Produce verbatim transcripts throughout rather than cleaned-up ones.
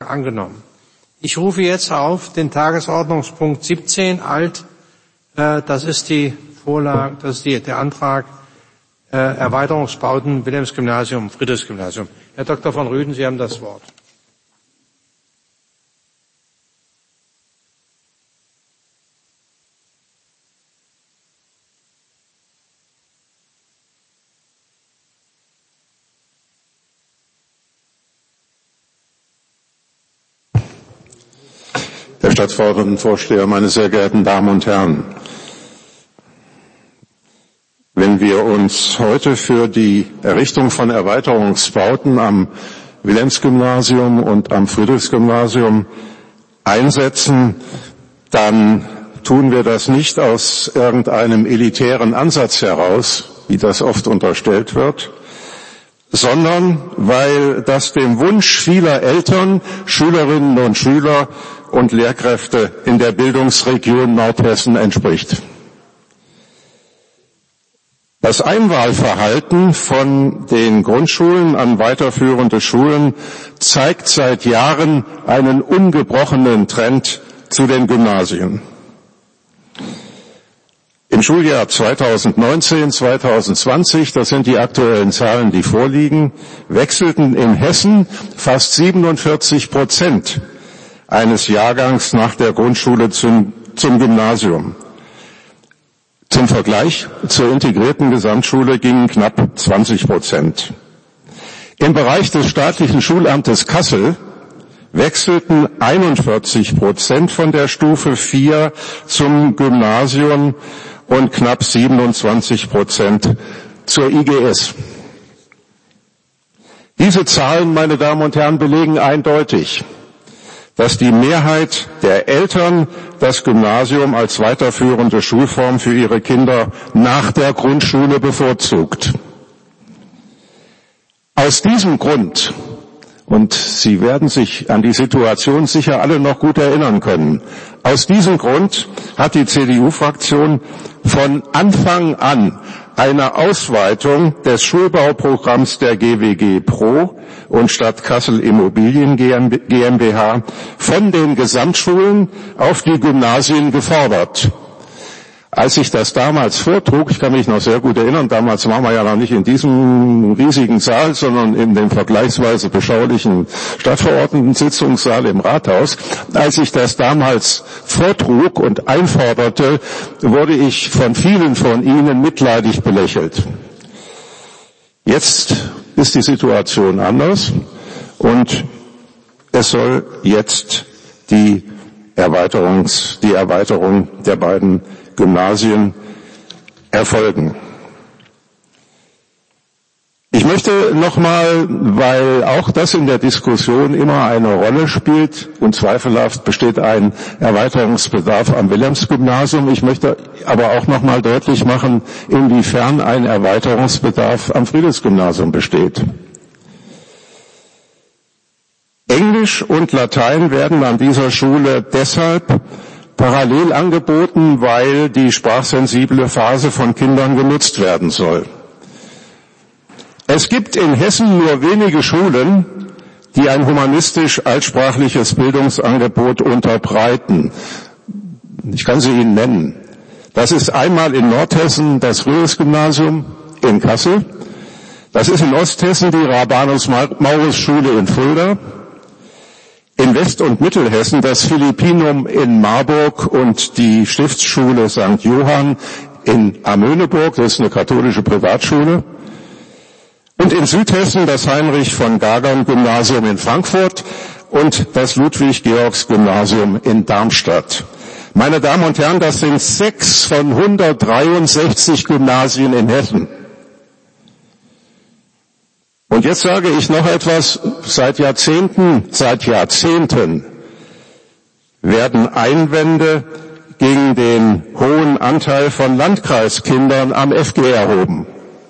angenommen. Ich rufe jetzt auf den Tagesordnungspunkt siebzehn, Alt, äh, das ist die Vorlage, das ist die, der Antrag äh, Erweiterungsbauten Wilhelmsgymnasium, Friedrichsgymnasium. Herr Doktor von Rüden, Sie haben das Wort. Herr Stadtverordnetenvorsteher, meine sehr geehrten Damen und Herren! Wenn wir uns heute für die Errichtung von Erweiterungsbauten am Wilhelmsgymnasium und am Friedrichsgymnasium einsetzen, dann tun wir das nicht aus irgendeinem elitären Ansatz heraus, wie das oft unterstellt wird, sondern weil das dem Wunsch vieler Eltern, Schülerinnen und Schüler und Lehrkräfte in der Bildungsregion Nordhessen entspricht. Das Einwahlverhalten von den Grundschulen an weiterführende Schulen zeigt seit Jahren einen ungebrochenen Trend zu den Gymnasien. Im Schuljahr zweitausendneunzehn zweitausendzwanzig, das sind die aktuellen Zahlen, die vorliegen, wechselten in Hessen fast siebenundvierzig Prozent eines Jahrgangs nach der Grundschule zum, zum Gymnasium. Zum Vergleich zur integrierten Gesamtschule gingen knapp zwanzig Prozent. Im Bereich des staatlichen Schulamtes Kassel wechselten einundvierzig Prozent von der Stufe vier zum Gymnasium und knapp siebenundzwanzig Prozent zur I G S. Diese Zahlen, meine Damen und Herren, belegen eindeutig, dass die Mehrheit der Eltern das Gymnasium als weiterführende Schulform für ihre Kinder nach der Grundschule bevorzugt. Aus diesem Grund, und Sie werden sich an die Situation sicher alle noch gut erinnern können, aus diesem Grund hat die C D U-Fraktion von Anfang an eine Ausweitung des Schulbauprogramms der G W G Pro und Stadt Kassel Immobilien GmbH von den Gesamtschulen auf die Gymnasien gefordert. Als ich das damals vortrug, ich kann mich noch sehr gut erinnern, damals waren wir ja noch nicht in diesem riesigen Saal, sondern in dem vergleichsweise beschaulichen Stadtverordneten-Sitzungssaal im Rathaus. Als ich das damals vortrug und einforderte, wurde ich von vielen von Ihnen mitleidig belächelt. Jetzt ist die Situation anders und es soll jetzt die Erweiterungs, die Erweiterung der beiden Gymnasien erfolgen. Ich möchte nochmal, weil auch das in der Diskussion immer eine Rolle spielt und zweifelhaft besteht ein Erweiterungsbedarf am Wilhelmsgymnasium. Ich möchte aber auch nochmal deutlich machen, inwiefern ein Erweiterungsbedarf am Friedrichsgymnasium besteht. Englisch und Latein werden an dieser Schule deshalb parallel angeboten, weil die sprachsensible Phase von Kindern genutzt werden soll. Es gibt in Hessen nur wenige Schulen, die ein humanistisch-altsprachliches Bildungsangebot unterbreiten. Ich kann sie Ihnen nennen. Das ist einmal in Nordhessen das Friedrichsgymnasium in Kassel. Das ist in Osthessen die Rabanus-Maurus-Schule in Fulda. In West- und Mittelhessen das Philippinum in Marburg und die Stiftsschule Sankt Johann in Amöneburg, das ist eine katholische Privatschule. Und in Südhessen das Heinrich von Gagern Gymnasium in Frankfurt und das Ludwig-Georgs Gymnasium in Darmstadt. Meine Damen und Herren, das sind sechs von hundertdreiundsechzig Gymnasien in Hessen. Und jetzt sage ich noch etwas, seit Jahrzehnten, seit Jahrzehnten werden Einwände gegen den hohen Anteil von Landkreiskindern am F G erhoben.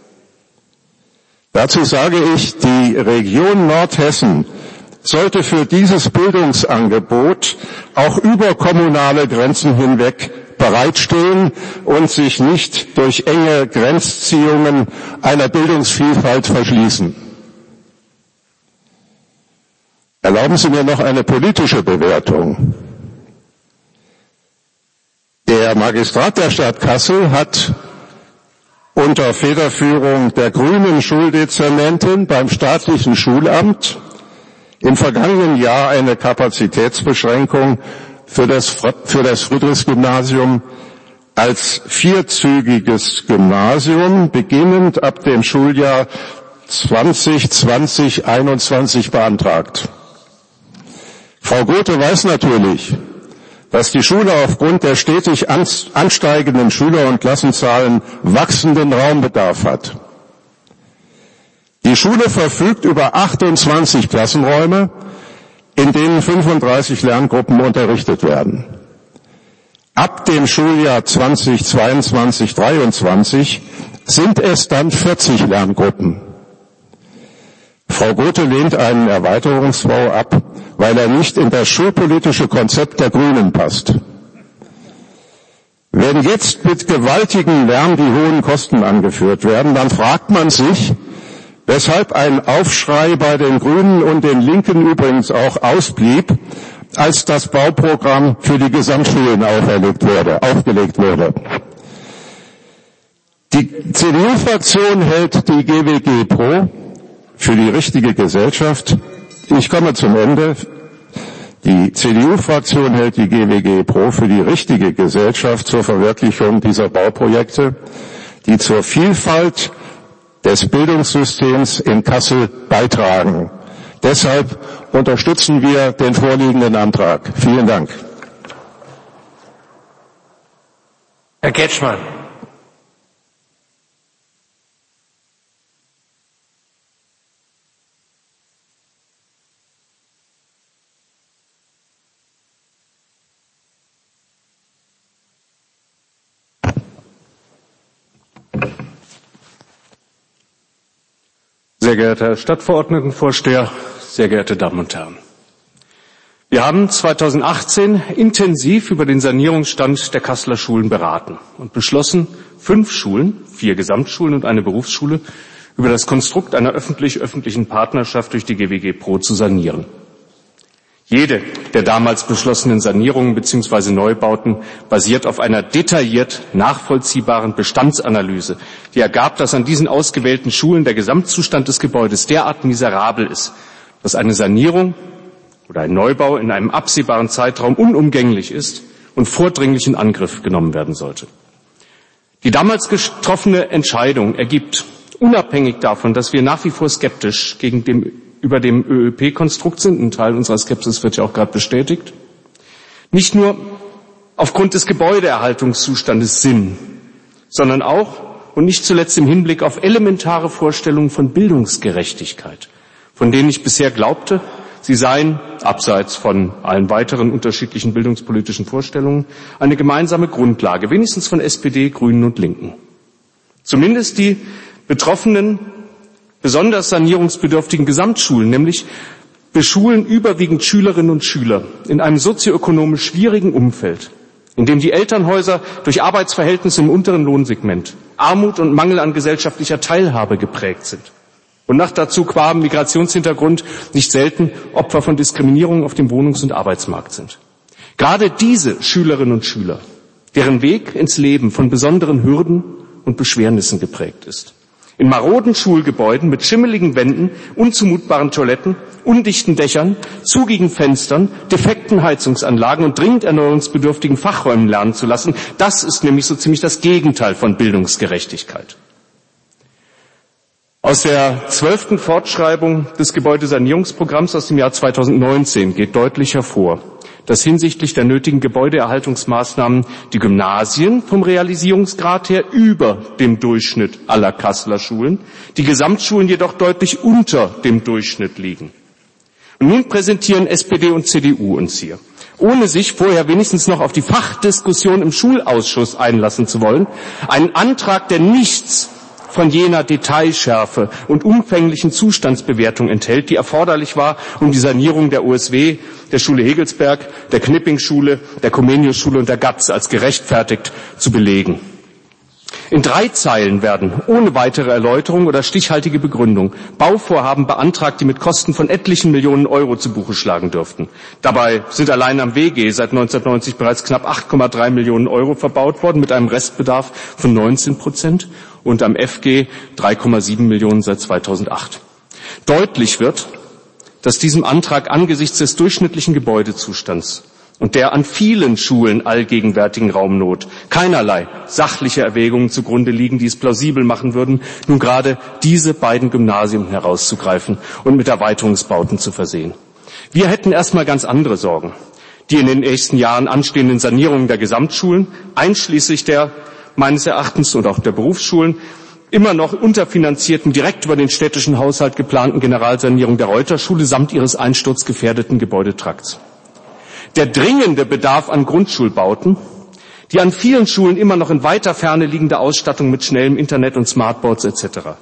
Dazu sage ich, die Region Nordhessen sollte für dieses Bildungsangebot auch über kommunale Grenzen hinweg bereitstehen und sich nicht durch enge Grenzziehungen einer Bildungsvielfalt verschließen. Erlauben Sie mir noch eine politische Bewertung. Der Magistrat der Stadt Kassel hat unter Federführung der grünen Schuldezernentin beim staatlichen Schulamt im vergangenen Jahr eine Kapazitätsbeschränkung für das, für das Friedrichsgymnasium als vierzügiges Gymnasium beginnend ab dem Schuljahr zwanzig zwanzig einundzwanzig beantragt. Frau Gothe weiß natürlich, dass die Schule aufgrund der stetig ansteigenden Schüler- und Klassenzahlen wachsenden Raumbedarf hat. Die Schule verfügt über achtundzwanzig Klassenräume, in denen fünfunddreißig Lerngruppen unterrichtet werden. Ab dem Schuljahr zweitausendzweiundzwanzig dreiundzwanzig sind es dann vierzig Lerngruppen. Frau Gothe lehnt einen Erweiterungsbau ab, weil er nicht in das schulpolitische Konzept der Grünen passt. Wenn jetzt mit gewaltigem Lärm die hohen Kosten angeführt werden, dann fragt man sich, weshalb ein Aufschrei bei den Grünen und den Linken übrigens auch ausblieb, als das Bauprogramm für die Gesamtschulen auferlegt wurde, aufgelegt wurde. Die C D U-Fraktion hält die G W G Pro für die richtige Gesellschaft. Ich komme zum Ende. Die C D U-Fraktion hält die G W G Pro für die richtige Gesellschaft zur Verwirklichung dieser Bauprojekte, die zur Vielfalt des Bildungssystems in Kassel beitragen. Deshalb unterstützen wir den vorliegenden Antrag. Vielen Dank. Herr Ketschmann. Sehr geehrter Herr Stadtverordnetenvorsteher, sehr geehrte Damen und Herren! Wir haben zweitausendachtzehn intensiv über den Sanierungsstand der Kasseler Schulen beraten und beschlossen, fünf Schulen, vier Gesamtschulen und eine Berufsschule, über das Konstrukt einer öffentlich-öffentlichen Partnerschaft durch die G W G Pro zu sanieren. Jede der damals beschlossenen Sanierungen bzw. Neubauten basiert auf einer detailliert nachvollziehbaren Bestandsanalyse, die ergab, dass an diesen ausgewählten Schulen der Gesamtzustand des Gebäudes derart miserabel ist, dass eine Sanierung oder ein Neubau in einem absehbaren Zeitraum unumgänglich ist und vordringlich in Angriff genommen werden sollte. Die damals getroffene Entscheidung ergibt, unabhängig davon, dass wir nach wie vor skeptisch gegen dem über dem Ö Ö P-Konstrukt sind, ein Teil unserer Skepsis wird ja auch gerade bestätigt, nicht nur aufgrund des Gebäudeerhaltungszustandes Sinn, sondern auch und nicht zuletzt im Hinblick auf elementare Vorstellungen von Bildungsgerechtigkeit, von denen ich bisher glaubte, sie seien, abseits von allen weiteren unterschiedlichen bildungspolitischen Vorstellungen, eine gemeinsame Grundlage, wenigstens von S P D, Grünen und Linken. Zumindest die betroffenen besonders sanierungsbedürftigen Gesamtschulen, nämlich beschulen überwiegend Schülerinnen und Schüler in einem sozioökonomisch schwierigen Umfeld, in dem die Elternhäuser durch Arbeitsverhältnisse im unteren Lohnsegment, Armut und Mangel an gesellschaftlicher Teilhabe geprägt sind und nach dazu qua Migrationshintergrund nicht selten Opfer von Diskriminierung auf dem Wohnungs- und Arbeitsmarkt sind. Gerade diese Schülerinnen und Schüler, deren Weg ins Leben von besonderen Hürden und Beschwernissen geprägt ist, in maroden Schulgebäuden mit schimmeligen Wänden, unzumutbaren Toiletten, undichten Dächern, zugigen Fenstern, defekten Heizungsanlagen und dringend erneuerungsbedürftigen Fachräumen lernen zu lassen, das ist nämlich so ziemlich das Gegenteil von Bildungsgerechtigkeit. Aus der zwölften Fortschreibung des Gebäudesanierungsprogramms aus dem Jahr zweitausendneunzehn geht deutlich hervor, dass hinsichtlich der nötigen Gebäudeerhaltungsmaßnahmen die Gymnasien vom Realisierungsgrad her über dem Durchschnitt aller Kasseler Schulen, die Gesamtschulen jedoch deutlich unter dem Durchschnitt liegen. Und nun präsentieren S P D und C D U uns hier, ohne sich vorher wenigstens noch auf die Fachdiskussion im Schulausschuss einlassen zu wollen, einen Antrag, der nichts von jener Detailschärfe und umfänglichen Zustandsbewertung enthält, die erforderlich war, um die Sanierung der O S W, der Schule Hegelsberg, der Knipping-Schule, der Comenius-Schule und der G A T Z als gerechtfertigt zu belegen. In drei Zeilen werden, ohne weitere Erläuterung oder stichhaltige Begründung, Bauvorhaben beantragt, die mit Kosten von etlichen Millionen Euro zu Buche schlagen dürften. Dabei sind allein am W G seit neunzehnhundertneunzig bereits knapp acht Komma drei Millionen Euro verbaut worden, mit einem Restbedarf von neunzehn Prozent, und am F G drei Komma sieben Millionen seit zweitausendacht. Deutlich wird, dass diesem Antrag angesichts des durchschnittlichen Gebäudezustands und der an vielen Schulen allgegenwärtigen Raumnot keinerlei sachliche Erwägungen zugrunde liegen, die es plausibel machen würden, nun gerade diese beiden Gymnasien herauszugreifen und mit Erweiterungsbauten zu versehen. Wir hätten erstmal ganz andere Sorgen. Die in den nächsten Jahren anstehenden Sanierungen der Gesamtschulen, einschließlich der meines Erachtens und auch der Berufsschulen, immer noch unterfinanzierten, direkt über den städtischen Haushalt geplanten Generalsanierung der Reuterschule samt ihres einsturzgefährdeten Gebäudetrakts. Der dringende Bedarf an Grundschulbauten, die an vielen Schulen immer noch in weiter Ferne liegende Ausstattung mit schnellem Internet und Smartboards et cetera.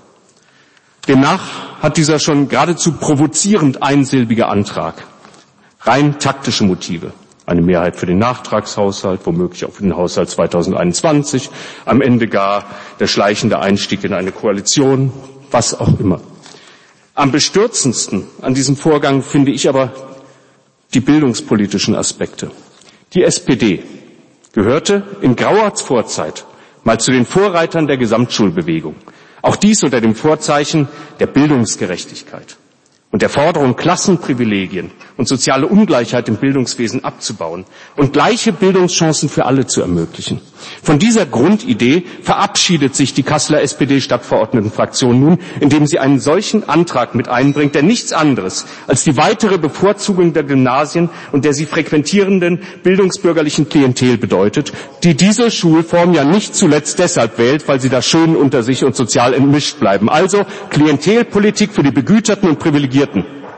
Demnach hat dieser schon geradezu provozierend einsilbige Antrag rein taktische Motive. Eine Mehrheit für den Nachtragshaushalt, womöglich auch für den Haushalt zweitausendeinundzwanzig, am Ende gar der schleichende Einstieg in eine Koalition, was auch immer. Am bestürzendsten an diesem Vorgang finde ich aber die bildungspolitischen Aspekte. Die S P D gehörte in grauer Vorzeit mal zu den Vorreitern der Gesamtschulbewegung. Auch dies unter dem Vorzeichen der Bildungsgerechtigkeit und der Forderung, Klassenprivilegien und soziale Ungleichheit im Bildungswesen abzubauen und gleiche Bildungschancen für alle zu ermöglichen. Von dieser Grundidee verabschiedet sich die Kasseler S P D-Stadtverordnetenfraktion nun, indem sie einen solchen Antrag mit einbringt, der nichts anderes als die weitere Bevorzugung der Gymnasien und der sie frequentierenden bildungsbürgerlichen Klientel bedeutet, die diese Schulform ja nicht zuletzt deshalb wählt, weil sie da schön unter sich und sozial entmischt bleiben. Also Klientelpolitik für die Begüterten und Privilegierten.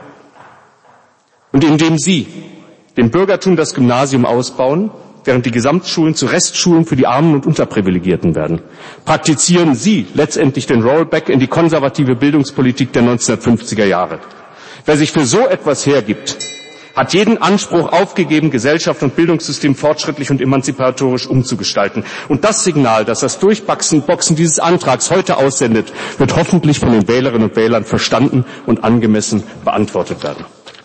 Und indem Sie dem Bürgertum das Gymnasium ausbauen, während die Gesamtschulen zu Restschulen für die Armen und Unterprivilegierten werden, praktizieren Sie letztendlich den Rollback in die konservative Bildungspolitik der neunzehnhundertfünfziger Jahre. Wer sich für so etwas hergibt, hat jeden Anspruch aufgegeben, Gesellschaft und Bildungssystem fortschrittlich und emanzipatorisch umzugestalten. Und das Signal, das das Durchboxen dieses Antrags heute aussendet, wird hoffentlich von den Wählerinnen und Wählern verstanden und angemessen beantwortet werden.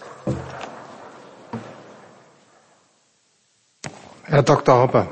Herr Doktor Hopper.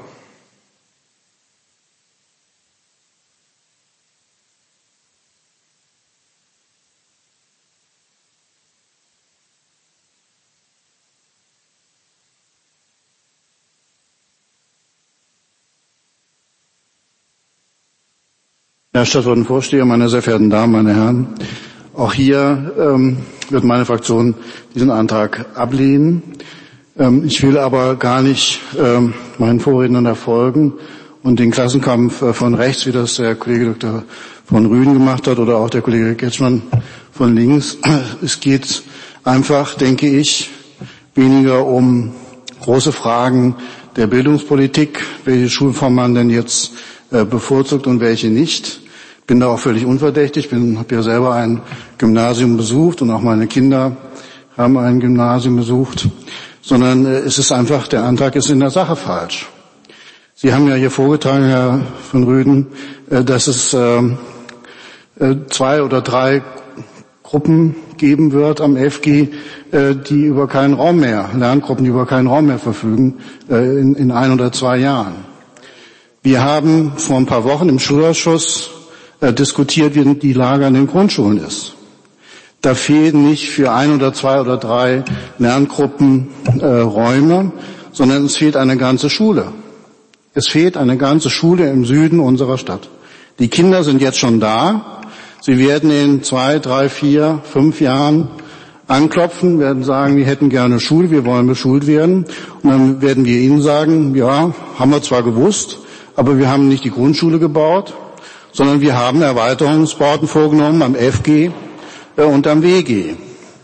Herr Stadtverordnetenvorsteher, meine sehr verehrten Damen, meine Herren, auch hier ähm, wird meine Fraktion diesen Antrag ablehnen. Ähm, ich will aber gar nicht ähm, meinen Vorrednern erfolgen und den Klassenkampf äh, von rechts, wie das der Kollege Doktor von Rüden gemacht hat oder auch der Kollege Getschmann von links. Es geht einfach, denke ich, weniger um große Fragen der Bildungspolitik, welche Schulform man denn jetzt äh, bevorzugt und welche nicht. Bin da auch völlig unverdächtig, bin, habe ja selber ein Gymnasium besucht und auch meine Kinder haben ein Gymnasium besucht, sondern äh, es ist einfach, der Antrag ist in der Sache falsch. Sie haben ja hier vorgetragen, Herr von Rüden, äh, dass es äh, äh, zwei oder drei Gruppen geben wird am F G, äh, die über keinen Raum mehr, Lerngruppen, die über keinen Raum mehr verfügen, äh, in, in ein oder zwei Jahren. Wir haben vor ein paar Wochen im Schulausschuss äh, diskutiert, wie die Lage an den Grundschulen ist. Da fehlen nicht für ein oder zwei oder drei Lerngruppen äh, Räume, sondern es fehlt eine ganze Schule. Es fehlt eine ganze Schule im Süden unserer Stadt. Die Kinder sind jetzt schon da. Sie werden in zwei, drei, vier, fünf Jahren anklopfen, werden sagen, wir hätten gerne Schule, wir wollen beschult werden. Und dann werden wir ihnen sagen, ja, haben wir zwar gewusst, aber wir haben nicht die Grundschule gebaut, sondern wir haben Erweiterungsbauten vorgenommen am F G äh, und am W G.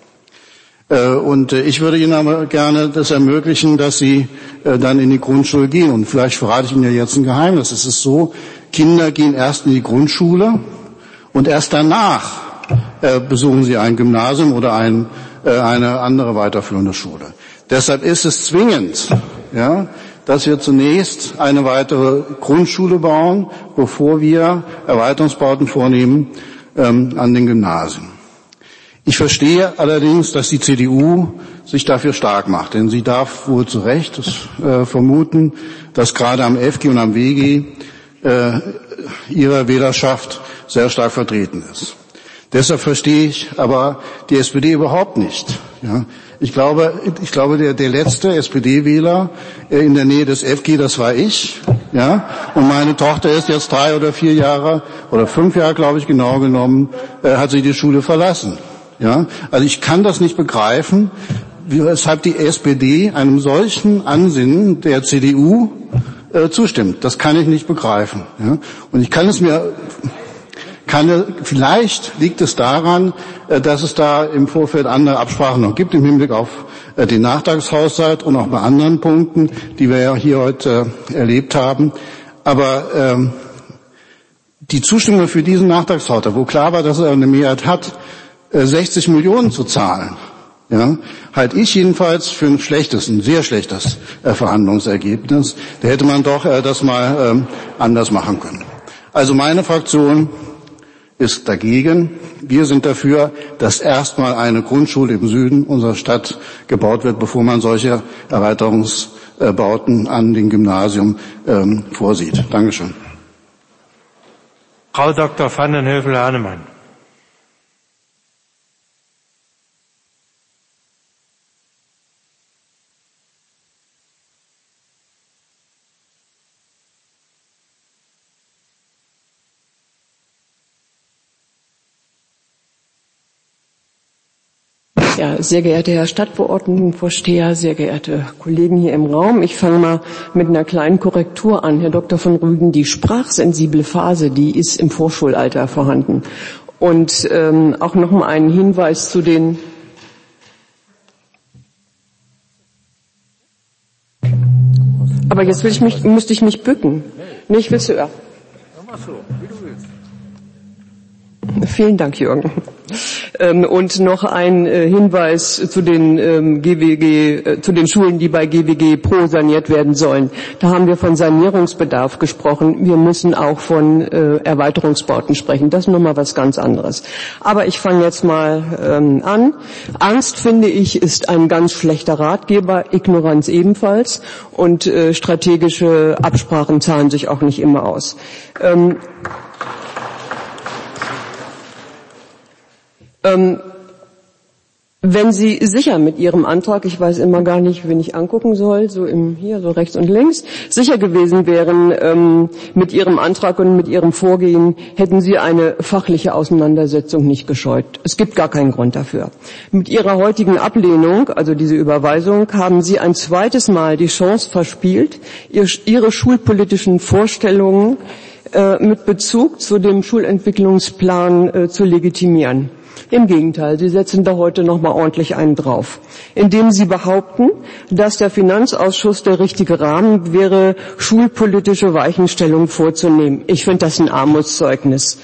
Äh, und äh, ich würde Ihnen aber gerne das ermöglichen, dass Sie äh, dann in die Grundschule gehen. Und vielleicht verrate ich Ihnen ja jetzt ein Geheimnis. Es ist so, Kinder gehen erst in die Grundschule und erst danach äh, besuchen sie ein Gymnasium oder ein, äh, eine andere weiterführende Schule. Deshalb ist es zwingend, ja, dass wir zunächst eine weitere Grundschule bauen, bevor wir Erweiterungsbauten vornehmen ähm, an den Gymnasien. Ich verstehe allerdings, dass die C D U sich dafür stark macht, denn sie darf wohl zu Recht äh, vermuten, dass gerade am F G und am W G äh, ihre Wählerschaft sehr stark vertreten ist. Deshalb verstehe ich aber die S P D überhaupt nicht. Ja, ich glaube, ich glaube, der, der letzte S P D-Wähler äh, in der Nähe des F G, das war ich. Ja, und meine Tochter ist jetzt drei oder vier Jahre oder fünf Jahre, glaube ich, genau genommen, äh, hat sie die Schule verlassen. Ja, also ich kann das nicht begreifen, weshalb die S P D einem solchen Ansinnen der C D U äh, zustimmt. Das kann ich nicht begreifen. Ja, und ich kann es mir Kann, vielleicht liegt es daran, dass es da im Vorfeld andere Absprachen noch gibt im Hinblick auf den Nachtragshaushalt und auch bei anderen Punkten, die wir ja hier heute erlebt haben. Aber ähm, die Zustimmung für diesen Nachtragshaushalt, wo klar war, dass er eine Mehrheit hat, sechzig Millionen zu zahlen, ja, halte ich jedenfalls für ein schlechtes, ein sehr schlechtes äh, Verhandlungsergebnis. Da hätte man doch äh, das mal ähm, anders machen können. Also meine Fraktion ist dagegen. Wir sind dafür, dass erstmal eine Grundschule im Süden unserer Stadt gebaut wird, bevor man solche Erweiterungsbauten an dem Gymnasium ähm, vorsieht. Dankeschön. Frau Doktor Vandenhövel-Hahnemann. Ja, sehr geehrter Herr Stadtverordnetenvorsteher, sehr geehrte Kollegen hier im Raum. Ich fange mal mit einer kleinen Korrektur an. Herr Doktor von Rügen, die sprachsensible Phase, die ist im Vorschulalter vorhanden. Und ähm, auch noch mal einen Hinweis zu den Aber jetzt will ich mich, müsste ich mich bücken. Nee, ich will zuerst. Vielen Dank, Jürgen. Und noch ein Hinweis zu den G W G, zu den Schulen, die bei G W G Pro saniert werden sollen. Da haben wir von Sanierungsbedarf gesprochen. Wir müssen auch von Erweiterungsbauten sprechen. Das ist nochmal was ganz anderes. Aber ich fange jetzt mal an. Angst, finde ich, ist ein ganz schlechter Ratgeber, Ignoranz ebenfalls. Und strategische Absprachen zahlen sich auch nicht immer aus. Ähm, wenn Sie sicher mit Ihrem Antrag, ich weiß immer gar nicht, wen ich angucken soll, so im, hier, so rechts und links, sicher gewesen wären ähm, mit Ihrem Antrag und mit Ihrem Vorgehen, hätten Sie eine fachliche Auseinandersetzung nicht gescheut. Es gibt gar keinen Grund dafür. Mit Ihrer heutigen Ablehnung, also diese Überweisung, haben Sie ein zweites Mal die Chance verspielt, Ihre schulpolitischen Vorstellungen äh, mit Bezug zu dem Schulentwicklungsplan äh, zu legitimieren. Im Gegenteil, Sie setzen da heute noch mal ordentlich einen drauf, indem Sie behaupten, dass der Finanzausschuss der richtige Rahmen wäre, schulpolitische Weichenstellungen vorzunehmen. Ich finde das ein Armutszeugnis.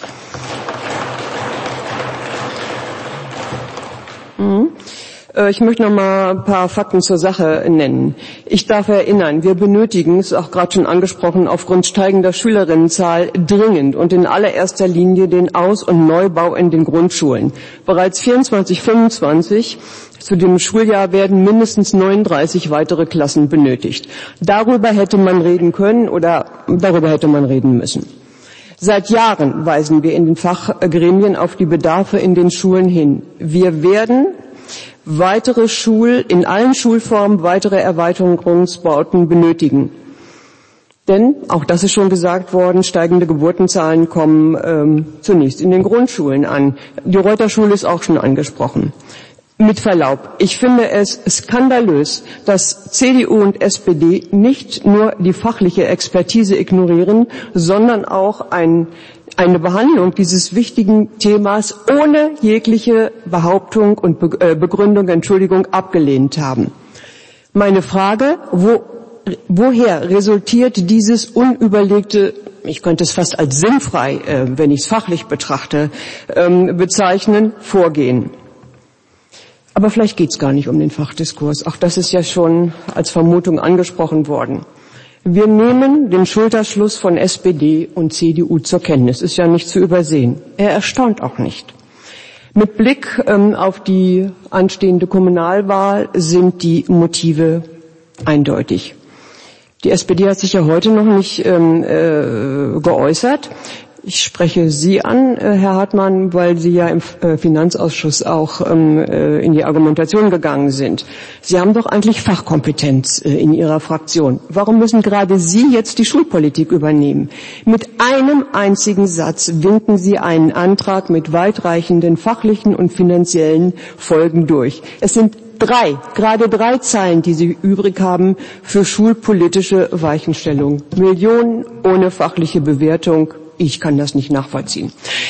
Mhm. Ich möchte noch mal ein paar Fakten zur Sache nennen. Ich darf erinnern, wir benötigen, ist auch gerade schon angesprochen, aufgrund steigender Schülerinnenzahl dringend und in allererster Linie den Aus- und Neubau in den Grundschulen. Bereits vierundzwanzig fünfundzwanzig zu dem Schuljahr werden mindestens neununddreißig weitere Klassen benötigt. Darüber hätte man reden können oder darüber hätte man reden müssen. Seit Jahren weisen wir in den Fachgremien auf die Bedarfe in den Schulen hin. Wir werden weitere Schul, in allen Schulformen weitere Erweiterungsbauten benötigen. Denn, auch das ist schon gesagt worden, steigende Geburtenzahlen kommen ähm, zunächst in den Grundschulen an. Die Reuter-Schule ist auch schon angesprochen. Mit Verlaub, ich finde es skandalös, dass C D U und S P D nicht nur die fachliche Expertise ignorieren, sondern auch ein eine Behandlung dieses wichtigen Themas ohne jegliche Behauptung und Begründung, Entschuldigung, abgelehnt haben. Meine Frage, wo, woher resultiert dieses unüberlegte, ich könnte es fast als sinnfrei, äh, wenn ich es fachlich betrachte, ähm, bezeichnen, Vorgehen? Aber vielleicht geht es gar nicht um den Fachdiskurs. Auch das ist ja schon als Vermutung angesprochen worden. Wir nehmen den Schulterschluss von S P D und C D U zur Kenntnis. Ist ja nicht zu übersehen. Er erstaunt auch nicht. Mit Blick ähm, auf die anstehende Kommunalwahl sind die Motive eindeutig. Die S P D hat sich ja heute noch nicht ähm, äh, geäußert. Ich spreche Sie an, äh, Herr Hartmann, weil Sie ja im äh, Finanzausschuss auch ähm, äh, in die Argumentation gegangen sind. Sie haben doch eigentlich Fachkompetenz äh, in Ihrer Fraktion. Warum müssen gerade Sie jetzt die Schulpolitik übernehmen? Mit einem einzigen Satz winken Sie einen Antrag mit weitreichenden fachlichen und finanziellen Folgen durch. Es sind drei, gerade drei Zeilen, die Sie übrig haben für schulpolitische Weichenstellung. Millionen ohne fachliche Bewertung. Ich kann das nicht nachvollziehen.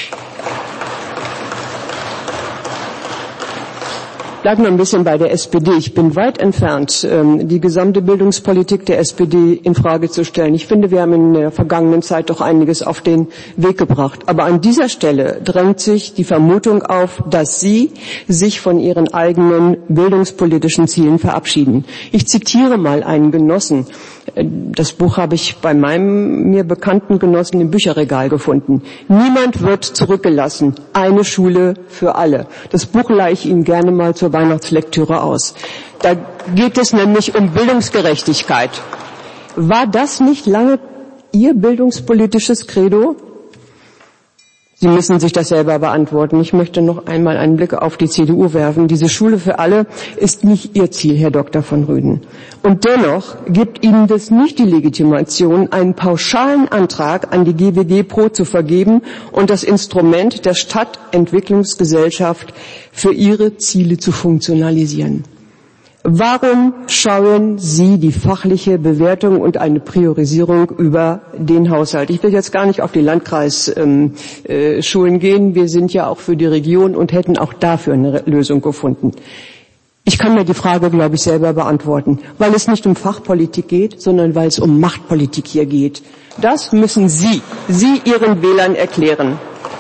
Bleiben wir ein bisschen bei der S P D. Ich bin weit entfernt, die gesamte Bildungspolitik der S P D in Frage zu stellen. Ich finde, wir haben in der vergangenen Zeit doch einiges auf den Weg gebracht. Aber an dieser Stelle drängt sich die Vermutung auf, dass Sie sich von Ihren eigenen bildungspolitischen Zielen verabschieden. Ich zitiere mal einen Genossen. Das Buch habe ich bei meinem mir bekannten Genossen im Bücherregal gefunden. Niemand wird zurückgelassen. Eine Schule für alle. Das Buch leihe ich Ihnen gerne mal zur Weihnachtslektüre aus. Da geht es nämlich um Bildungsgerechtigkeit. War das nicht lange Ihr bildungspolitisches Credo? Sie müssen sich das selber beantworten. Ich möchte noch einmal einen Blick auf die C D U werfen. Diese Schule für alle ist nicht Ihr Ziel, Herr Doktor von Rüden. Und dennoch gibt Ihnen das nicht die Legitimation, einen pauschalen Antrag an die G W G Pro zu vergeben und das Instrument der Stadtentwicklungsgesellschaft für Ihre Ziele zu funktionalisieren. Warum scheuen Sie die fachliche Bewertung und eine Priorisierung über den Haushalt? Ich will jetzt gar nicht auf die Landkreisschulen ähm, äh, gehen. Wir sind ja auch für die Region und hätten auch dafür eine Lösung gefunden. Ich kann mir die Frage, glaube ich, selber beantworten, weil es nicht um Fachpolitik geht, sondern weil es um Machtpolitik hier geht. Das müssen Sie, Sie Ihren Wählern erklären.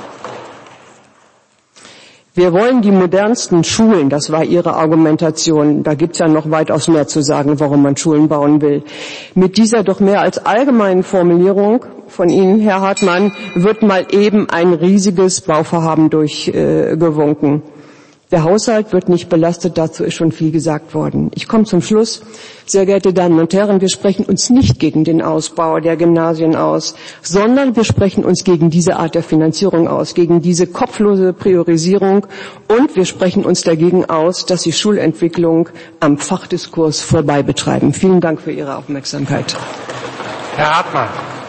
Wir wollen die modernsten Schulen, das war Ihre Argumentation. Da gibt's ja noch weitaus mehr zu sagen, warum man Schulen bauen will. Mit dieser doch mehr als allgemeinen Formulierung von Ihnen, Herr Hartmann, wird mal eben ein riesiges Bauvorhaben durchgewunken. Äh, Der Haushalt wird nicht belastet, dazu ist schon viel gesagt worden. Ich komme zum Schluss. Sehr geehrte Damen und Herren, wir sprechen uns nicht gegen den Ausbau der Gymnasien aus, sondern wir sprechen uns gegen diese Art der Finanzierung aus, gegen diese kopflose Priorisierung und wir sprechen uns dagegen aus, dass Sie Schulentwicklung am Fachdiskurs vorbei betreiben. Vielen Dank für Ihre Aufmerksamkeit. Herr Hartmann.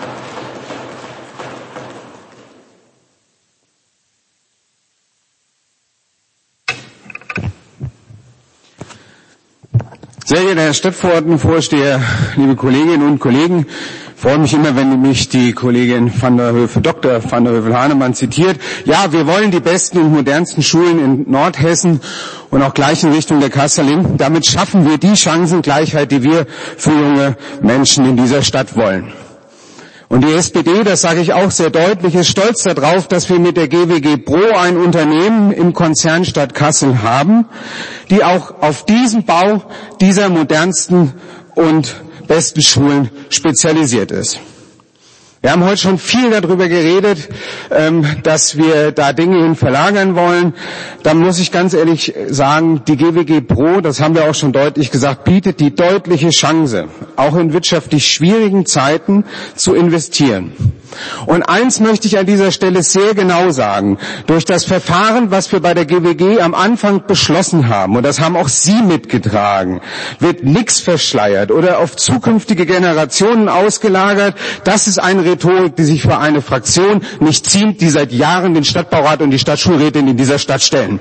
Sehr geehrter Herr Stadtverordnetenvorsteher, liebe Kolleginnen und Kollegen, ich freue mich immer, wenn mich die Kollegin van der Hövel, Doktor van der Hövel-Hahnemann zitiert. Ja, wir wollen die besten und modernsten Schulen in Nordhessen und auch gleich in Richtung der Kassel. Damit schaffen wir die Chancengleichheit, die wir für junge Menschen in dieser Stadt wollen. Und die S P D, das sage ich auch sehr deutlich, ist stolz darauf, dass wir mit der G W G Pro ein Unternehmen im Konzern Stadt Kassel haben, die auch auf diesen Bau dieser modernsten und besten Schulen spezialisiert ist. Wir haben heute schon viel darüber geredet, dass wir da Dinge hin verlagern wollen. Da muss ich ganz ehrlich sagen, die G W G Pro, das haben wir auch schon deutlich gesagt, bietet die deutliche Chance, auch in wirtschaftlich schwierigen Zeiten zu investieren. Und eins möchte ich an dieser Stelle sehr genau sagen. Durch das Verfahren, was wir bei der G W G am Anfang beschlossen haben, und das haben auch Sie mitgetragen, wird nichts verschleiert oder auf zukünftige Generationen ausgelagert. Das ist eine Rhetorik, die sich für eine Fraktion nicht ziemt, die seit Jahren den Stadtbaurat und die Stadtschulrätin in dieser Stadt stellen.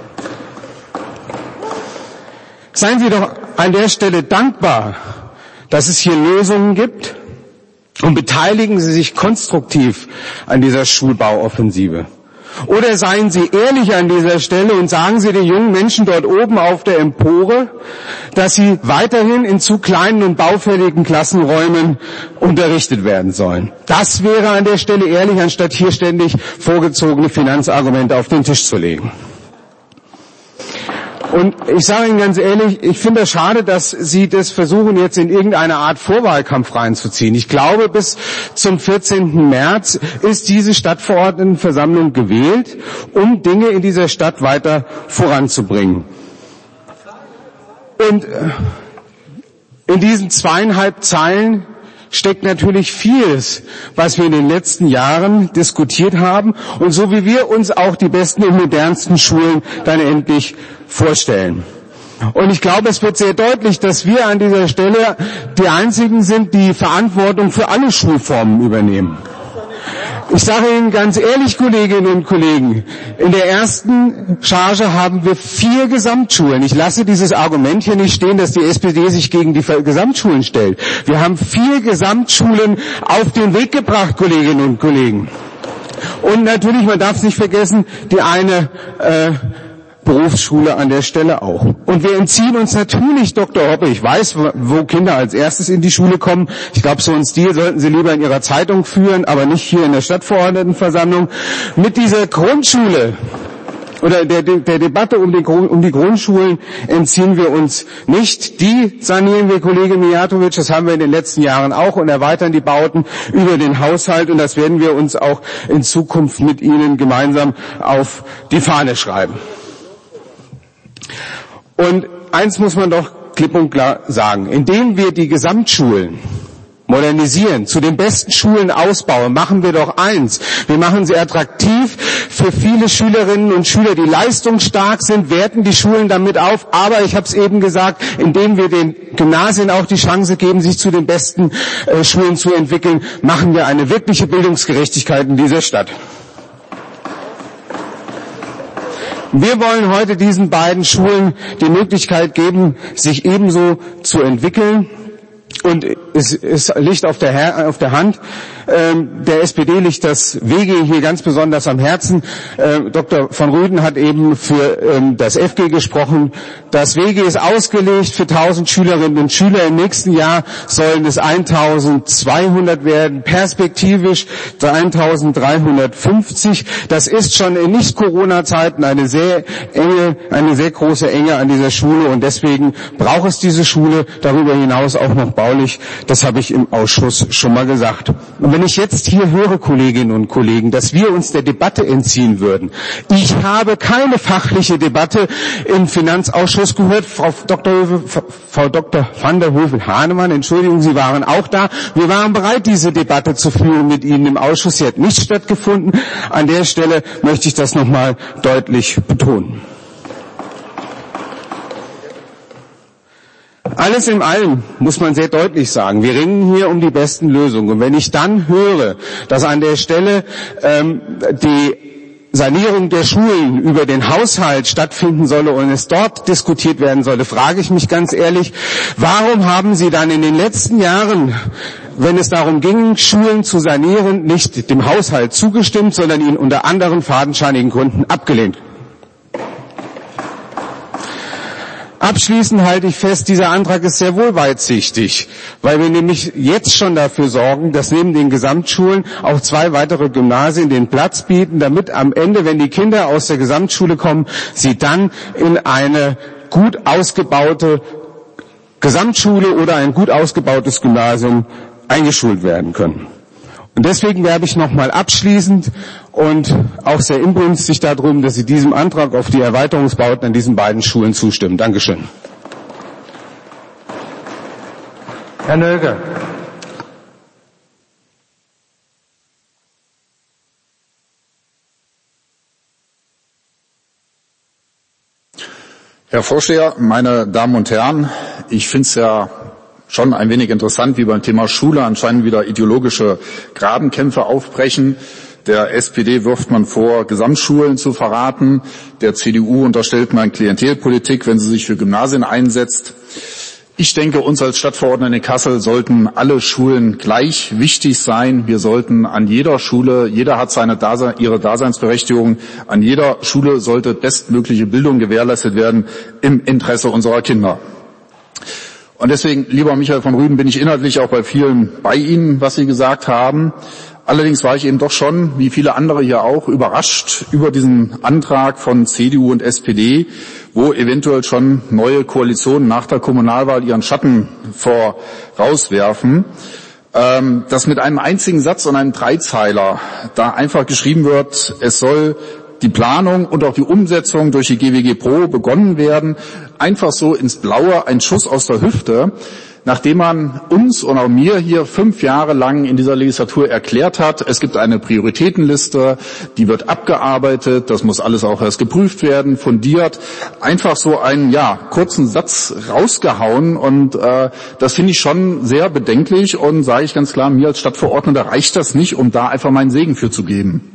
Seien Sie doch an der Stelle dankbar, dass es hier Lösungen gibt. Und beteiligen Sie sich konstruktiv an dieser Schulbauoffensive. Oder seien Sie ehrlich an dieser Stelle und sagen Sie den jungen Menschen dort oben auf der Empore, dass sie weiterhin in zu kleinen und baufälligen Klassenräumen unterrichtet werden sollen. Das wäre an der Stelle ehrlich, anstatt hier ständig vorgezogene Finanzargumente auf den Tisch zu legen. Und ich sage Ihnen ganz ehrlich, ich finde es schade, dass Sie das versuchen, jetzt in irgendeine Art Vorwahlkampf reinzuziehen. Ich glaube, bis zum vierzehnten März ist diese Stadtverordnetenversammlung gewählt, um Dinge in dieser Stadt weiter voranzubringen. Und in diesen zweieinhalb Zeilen steckt natürlich vieles, was wir in den letzten Jahren diskutiert haben und so wie wir uns auch die besten und modernsten Schulen dann endlich vorstellen. Und ich glaube, es wird sehr deutlich, dass wir an dieser Stelle die Einzigen sind, die Verantwortung für alle Schulformen übernehmen. Ich sage Ihnen ganz ehrlich, Kolleginnen und Kollegen, in der ersten Charge haben wir vier Gesamtschulen. Ich lasse dieses Argument hier nicht stehen, dass die S P D sich gegen die Gesamtschulen stellt. Wir haben vier Gesamtschulen auf den Weg gebracht, Kolleginnen und Kollegen. Und natürlich, man darf es nicht vergessen, die eine äh, Berufsschule an der Stelle auch. Und wir entziehen uns natürlich, Doktor Hoppe, ich weiß, wo Kinder als erstes in die Schule kommen. Ich glaube, so einen Stil sollten Sie lieber in Ihrer Zeitung führen, aber nicht hier in der Stadtverordnetenversammlung. Mit dieser Grundschule oder der, der Debatte um die, um die Grundschulen entziehen wir uns nicht. Die sanieren wir, Kollege Mijatovic, das haben wir in den letzten Jahren auch und erweitern die Bauten über den Haushalt und das werden wir uns auch in Zukunft mit Ihnen gemeinsam auf die Fahne schreiben. Und eins muss man doch klipp und klar sagen, indem wir die Gesamtschulen modernisieren, zu den besten Schulen ausbauen, machen wir doch eins. Wir machen sie attraktiv für viele Schülerinnen und Schüler, die leistungsstark sind, werten die Schulen damit auf. Aber ich habe es eben gesagt, indem wir den Gymnasien auch die Chance geben, sich zu den besten äh, Schulen zu entwickeln, machen wir eine wirkliche Bildungsgerechtigkeit in dieser Stadt. Wir wollen heute diesen beiden Schulen die Möglichkeit geben, sich ebenso zu entwickeln. Und es, es liegt auf der, auf der Hand, ähm, der S P D liegt das W G hier ganz besonders am Herzen. Ähm, Doktor von Rüden hat eben für ähm, das F G gesprochen. Das W G ist ausgelegt für tausend Schülerinnen und Schüler. Im nächsten Jahr sollen es eintausendzweihundert werden, perspektivisch eintausenddreihundertfünfzig. Das ist schon in Nicht-Corona-Zeiten eine sehr enge, eine sehr große Enge an dieser Schule und deswegen braucht es diese Schule darüber hinaus auch noch baulich. Das habe ich im Ausschuss schon mal gesagt. Und wenn ich jetzt hier höre, Kolleginnen und Kollegen, dass wir uns der Debatte entziehen würden. Ich habe keine fachliche Debatte im Finanzausschuss gehört. Frau Doktor Hövel, Frau Doktor van der Hövel-Hahnemann, Entschuldigung, Sie waren auch da. Wir waren bereit, diese Debatte zu führen mit Ihnen im Ausschuss. Sie hat nicht stattgefunden. An der Stelle möchte ich das nochmal deutlich betonen. Alles in allem muss man sehr deutlich sagen, wir ringen hier um die besten Lösungen. Und wenn ich dann höre, dass an der Stelle ähm, die Sanierung der Schulen über den Haushalt stattfinden solle und es dort diskutiert werden solle, frage ich mich ganz ehrlich, warum haben Sie dann in den letzten Jahren, wenn es darum ging, Schulen zu sanieren, nicht dem Haushalt zugestimmt, sondern ihn unter anderen fadenscheinigen Gründen abgelehnt? Abschließend halte ich fest, dieser Antrag ist sehr wohl weitsichtig, weil wir nämlich jetzt schon dafür sorgen, dass neben den Gesamtschulen auch zwei weitere Gymnasien den Platz bieten, damit am Ende, wenn die Kinder aus der Gesamtschule kommen, sie dann in eine gut ausgebaute Gesamtschule oder ein gut ausgebautes Gymnasium eingeschult werden können. Und deswegen werbe ich nochmal abschließend und auch sehr inbrünstig darum, dass Sie diesem Antrag auf die Erweiterungsbauten an diesen beiden Schulen zustimmen. Dankeschön. Herr Nölke. Herr Vorsteher, meine Damen und Herren, ich finde es ja schon ein wenig interessant, wie beim Thema Schule anscheinend wieder ideologische Grabenkämpfe aufbrechen. Der S P D wirft man vor, Gesamtschulen zu verraten. Der C D U unterstellt man Klientelpolitik, wenn sie sich für Gymnasien einsetzt. Ich denke, uns als Stadtverordnete in Kassel sollten alle Schulen gleich wichtig sein. Wir sollten an jeder Schule, jeder hat seine Dase- ihre Daseinsberechtigung, an jeder Schule sollte bestmögliche Bildung gewährleistet werden im Interesse unserer Kinder. Und deswegen, lieber Michael von Rüben, bin ich inhaltlich auch bei vielen bei Ihnen, was Sie gesagt haben. Allerdings war ich eben doch schon, wie viele andere hier auch, überrascht über diesen Antrag von C D U und S P D, wo eventuell schon neue Koalitionen nach der Kommunalwahl ihren Schatten vorauswerfen. Ähm, dass mit einem einzigen Satz und einem Dreizeiler da einfach geschrieben wird, es soll die Planung und auch die Umsetzung durch die G W G Pro begonnen werden, einfach so ins Blaue, ein Schuss aus der Hüfte, nachdem man uns und auch mir hier fünf Jahre lang in dieser Legislatur erklärt hat, es gibt eine Prioritätenliste, die wird abgearbeitet, das muss alles auch erst geprüft werden, fundiert, einfach so einen ja kurzen Satz rausgehauen und äh, das finde ich schon sehr bedenklich und sage ich ganz klar, mir als Stadtverordneter reicht das nicht, um da einfach meinen Segen für zu geben.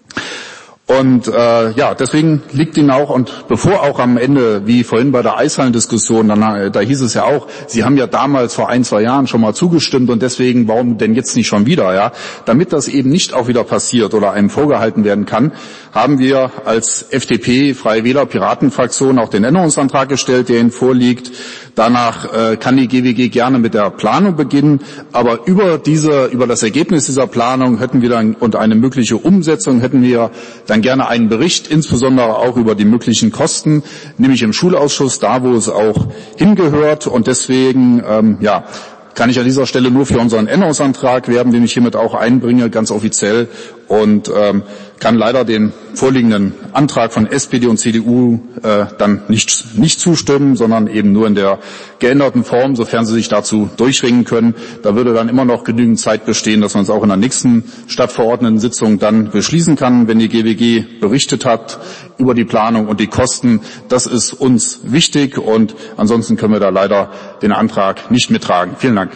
Und äh, ja, deswegen liegt Ihnen auch, und bevor auch am Ende, wie vorhin bei der Eishallendiskussion, dann, da hieß es ja auch, Sie haben ja damals vor ein, zwei Jahren schon mal zugestimmt und deswegen, warum denn jetzt nicht schon wieder? Ja, damit das eben nicht auch wieder passiert oder einem vorgehalten werden kann, haben wir als F D P, Freie Wähler, Piratenfraktion auch den Änderungsantrag gestellt, der Ihnen vorliegt. Danach äh, kann die G W G gerne mit der Planung beginnen, aber über diese, über das Ergebnis dieser Planung hätten wir dann und eine mögliche Umsetzung hätten wir dann gerne einen Bericht, insbesondere auch über die möglichen Kosten, nämlich im Schulausschuss, da wo es auch hingehört. Und deswegen, ähm, ja, kann ich an dieser Stelle nur für unseren Änderungsantrag werben, den ich hiermit auch einbringe, ganz offiziell, und ähm, kann leider den vorliegenden Antrag von S P D und C D U äh, dann nicht, nicht zustimmen, sondern eben nur in der geänderten Form, sofern sie sich dazu durchringen können. Da würde dann immer noch genügend Zeit bestehen, dass man es auch in der nächsten Stadtverordnetensitzung dann beschließen kann, wenn die G W G berichtet hat über die Planung und die Kosten. Das ist uns wichtig und ansonsten können wir da leider den Antrag nicht mittragen. Vielen Dank.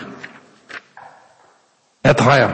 Herr Dreyer.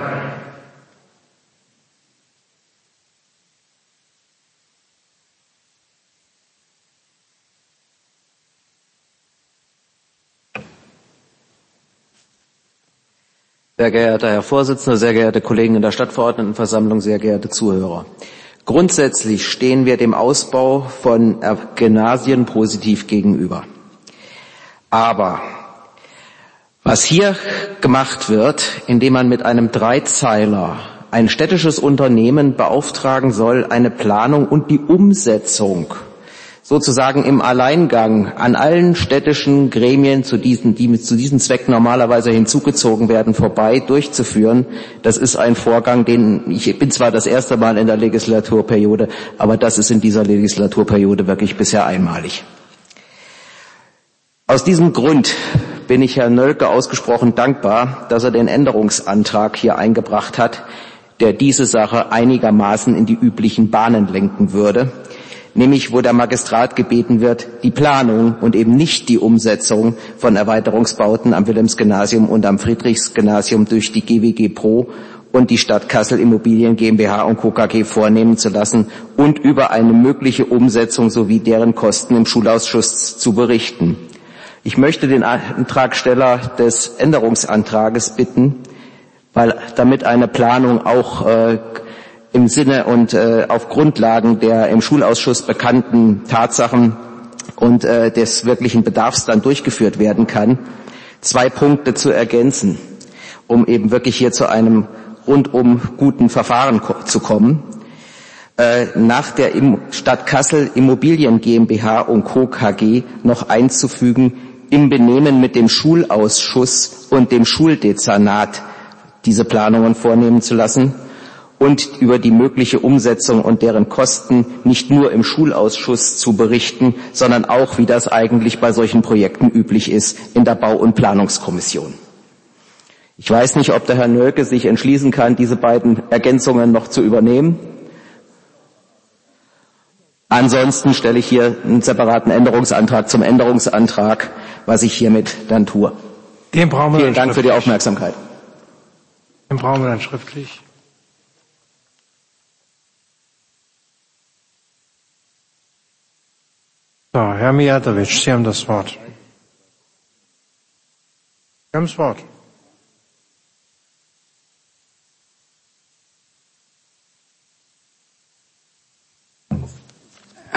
Sehr geehrter Herr Vorsitzender, sehr geehrte Kollegen in der Stadtverordnetenversammlung, sehr geehrte Zuhörer. Grundsätzlich stehen wir dem Ausbau von Gymnasien positiv gegenüber. Aber was hier gemacht wird, indem man mit einem Dreizeiler ein städtisches Unternehmen beauftragen soll, eine Planung und die Umsetzung sozusagen im Alleingang an allen städtischen Gremien, zu diesen, die zu diesem Zweck normalerweise hinzugezogen werden, vorbei durchzuführen, das ist ein Vorgang, den ich bin zwar das erste Mal in der Legislaturperiode, aber das ist in dieser Legislaturperiode wirklich bisher einmalig. Aus diesem Grund bin ich Herrn Nölke ausgesprochen dankbar, dass er den Änderungsantrag hier eingebracht hat, der diese Sache einigermaßen in die üblichen Bahnen lenken würde. Nämlich wo der Magistrat gebeten wird, die Planung und eben nicht die Umsetzung von Erweiterungsbauten am Wilhelms-Gymnasium und am Friedrichs-Gymnasium durch die G W G Pro und die Stadt Kassel Immobilien GmbH und Co. K G vornehmen zu lassen und über eine mögliche Umsetzung sowie deren Kosten im Schulausschuss zu berichten. Ich möchte den Antragsteller des Änderungsantrages bitten, weil damit eine Planung auch äh, im Sinne und äh, auf Grundlagen der im Schulausschuss bekannten Tatsachen und äh, des wirklichen Bedarfs dann durchgeführt werden kann, zwei Punkte zu ergänzen, um eben wirklich hier zu einem rundum guten Verfahren ko- zu kommen. Äh, nach der Im- Stadt Kassel Immobilien GmbH und Co. K G noch einzufügen, im Benehmen mit dem Schulausschuss und dem Schuldezernat diese Planungen vornehmen zu lassen und über die mögliche Umsetzung und deren Kosten nicht nur im Schulausschuss zu berichten, sondern auch, wie das eigentlich bei solchen Projekten üblich ist, in der Bau- und Planungskommission. Ich weiß nicht, ob der Herr Nölke sich entschließen kann, diese beiden Ergänzungen noch zu übernehmen. Ansonsten stelle ich hier einen separaten Änderungsantrag zum Änderungsantrag, was ich hiermit dann tue. Den brauchen wir Vielen Dank für die Aufmerksamkeit. Den brauchen wir dann schriftlich. So, Herr Mijatovic, Sie haben das Wort. Sie haben das Wort.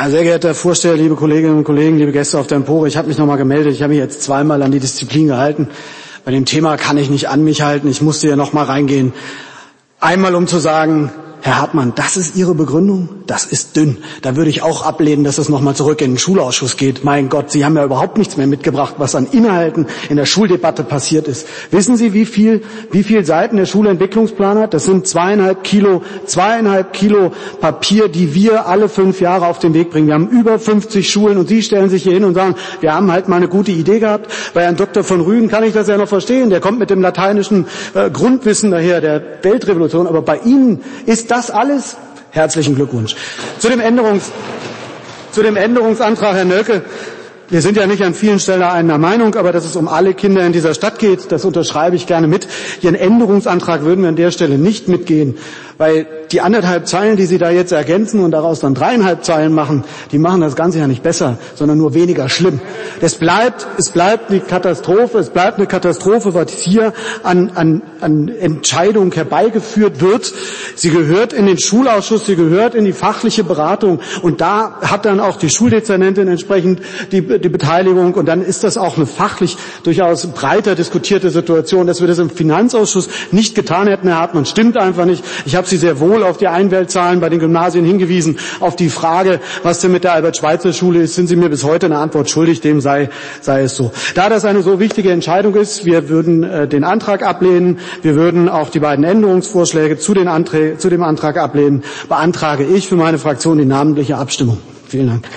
Ja, sehr geehrter Herr Vorsteher, liebe Kolleginnen und Kollegen, liebe Gäste auf der Empore, ich habe mich nochmal gemeldet. Ich habe mich jetzt zweimal an die Disziplin gehalten. Bei dem Thema kann ich nicht an mich halten. Ich musste hier nochmal reingehen. Einmal, um zu sagen, Herr Hartmann, das ist Ihre Begründung? Das ist dünn. Da würde ich auch ablehnen, dass es nochmal zurück in den Schulausschuss geht. Mein Gott, Sie haben ja überhaupt nichts mehr mitgebracht, was an Inhalten in der Schuldebatte passiert ist. Wissen Sie, wie viel, wie viel Seiten der Schulentwicklungsplan hat? Das sind zweieinhalb Kilo, zweieinhalb Kilo Papier, die wir alle fünf Jahre auf den Weg bringen. Wir haben über fünfzig Schulen und Sie stellen sich hier hin und sagen, wir haben halt mal eine gute Idee gehabt. Bei Herrn Doktor von Rügen kann ich das ja noch verstehen. Der kommt mit dem lateinischen äh, Grundwissen daher, der Weltrevolution. Aber bei Ihnen ist das alles? Herzlichen Glückwunsch. Zu dem Änderungs, zu dem Änderungsantrag, Herr Nölke. Wir sind ja nicht an vielen Stellen einer Meinung, aber dass es um alle Kinder in dieser Stadt geht, das unterschreibe ich gerne mit. Ihren Änderungsantrag würden wir an der Stelle nicht mitgehen, weil die anderthalb Zeilen, die Sie da jetzt ergänzen und daraus dann dreieinhalb Zeilen machen, die machen das Ganze ja nicht besser, sondern nur weniger schlimm. Es bleibt, es bleibt eine Katastrophe, es bleibt eine Katastrophe, was hier an, an, an Entscheidung herbeigeführt wird. Sie gehört in den Schulausschuss, sie gehört in die fachliche Beratung und da hat dann auch die Schuldezernentin entsprechend die die Beteiligung und dann ist das auch eine fachlich durchaus breiter diskutierte Situation. Dass wir das im Finanzausschuss nicht getan hätten, Herr Hartmann, stimmt einfach nicht. Ich habe Sie sehr wohl auf die Einwählzahlen bei den Gymnasien hingewiesen. Auf die Frage, was denn mit der Albert-Schweitzer-Schule ist, sind Sie mir bis heute eine Antwort schuldig. Dem sei, sei es so. Da das eine so wichtige Entscheidung ist, wir würden äh, den Antrag ablehnen. Wir würden auch die beiden Änderungsvorschläge zu, den Anträ- zu dem Antrag ablehnen. Beantrage ich für meine Fraktion die namentliche Abstimmung. Vielen Dank.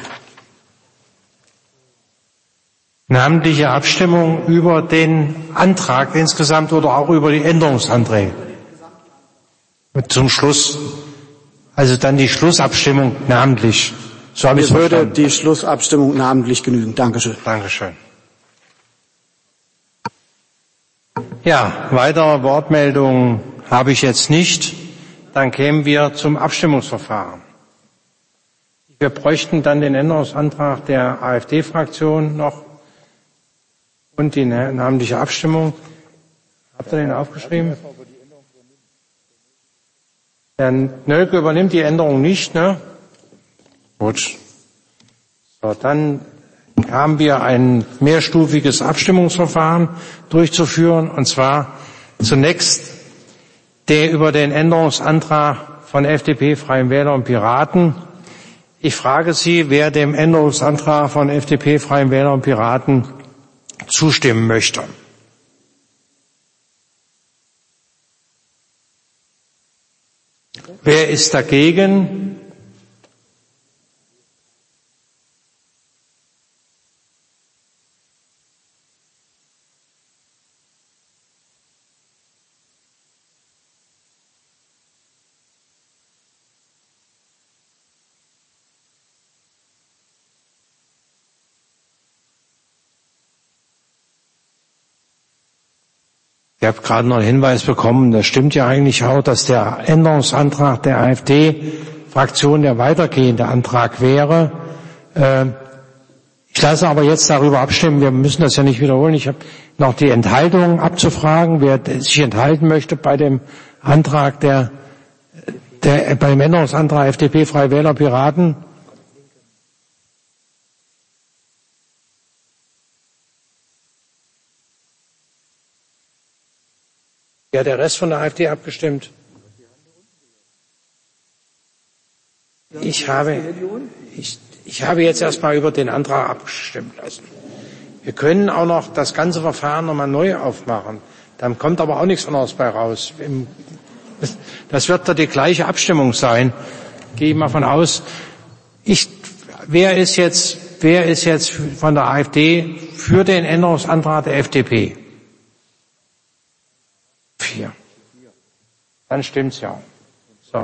Namentliche Abstimmung über den Antrag insgesamt oder auch über die Änderungsanträge? Zum Schluss. Also dann die Schlussabstimmung namentlich. So habe ich es verstanden. verstanden. Mir würde die Schlussabstimmung namentlich genügen. Dankeschön. Dankeschön. Ja, weitere Wortmeldungen habe ich jetzt nicht. Dann kämen wir zum Abstimmungsverfahren. Wir bräuchten dann den Änderungsantrag der AfD-Fraktion noch und die namentliche Abstimmung. Habt ihr den aufgeschrieben? Herr Nölke übernimmt die Änderung nicht, ne? Gut. So, dann haben wir ein mehrstufiges Abstimmungsverfahren durchzuführen, und zwar zunächst der über den Änderungsantrag von F D P, Freien Wählern und Piraten. Ich frage Sie, wer dem Änderungsantrag von F D P, Freien Wählern und Piraten zustimmen möchte. Wer ist dagegen? Ich habe gerade noch einen Hinweis bekommen, das stimmt ja eigentlich auch, dass der Änderungsantrag der AfD-Fraktion der weitergehende Antrag wäre. Ich lasse aber jetzt darüber abstimmen, wir müssen das ja nicht wiederholen. Ich habe noch die Enthaltung abzufragen, wer sich enthalten möchte bei dem Antrag der, der bei dem Änderungsantrag F D P, Freie Wähler, Piraten. Ja, der Rest von der AfD abgestimmt. Ich habe, ich, ich habe jetzt erstmal über den Antrag abgestimmt lassen. Wir können auch noch das ganze Verfahren nochmal neu aufmachen. Dann kommt aber auch nichts anderes bei raus. Das wird da die gleiche Abstimmung sein. Gehe ich mal von aus. Ich, wer ist jetzt, wer ist jetzt von der AfD für den Änderungsantrag der F D P? Vier. Dann stimmt's ja. So.